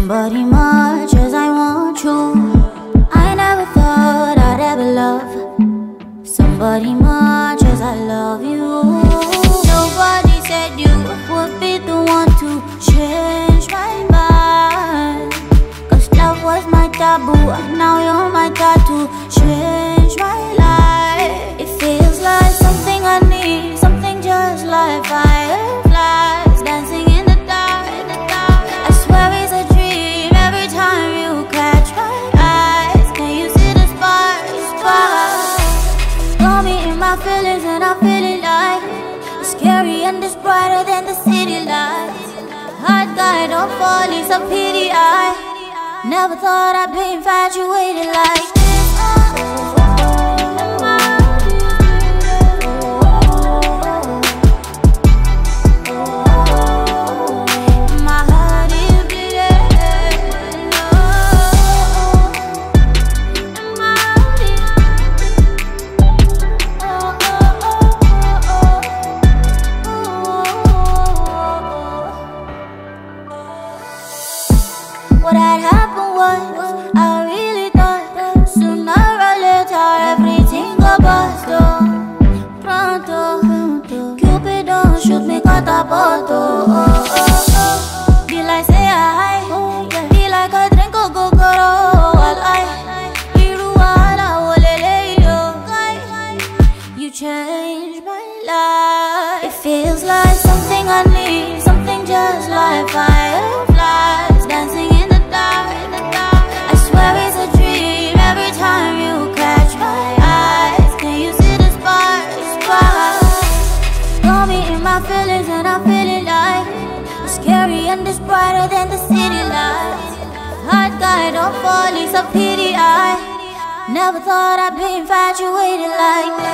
somebody much as I want you. I never thought I'd ever love somebody much as I love you. Nobody said you would be the one to change my mind, 'cause love was my taboo, now you're my tattoo. Change my life. It feels like something I need, something just like fireflies dancing in the dark. I swear it's a dream every time you catch my eyes. Can you see the sparks? Got me in my feelings and I feel it like it's scary and it's brighter than the city lights. Hot guy, don't fall, it's a pity. I never thought I'd be infatuated like this. What had happened was, I really thought sooner or later everything got bust. Pronto, Cupid don't shoot me catapoto. Be like say hi, be like a drink of gogoro. You changed my life. It feels like something I need, something just like fireflies dancing in the dark. I swear it's a dream every time you catch my eyes. Can you see the sparks? Got me in my feelings and I feel it like it's scary and it's brighter than the city lights. Hot guy, don't fall, it's a pity. I never thought I'd be infatuated like that.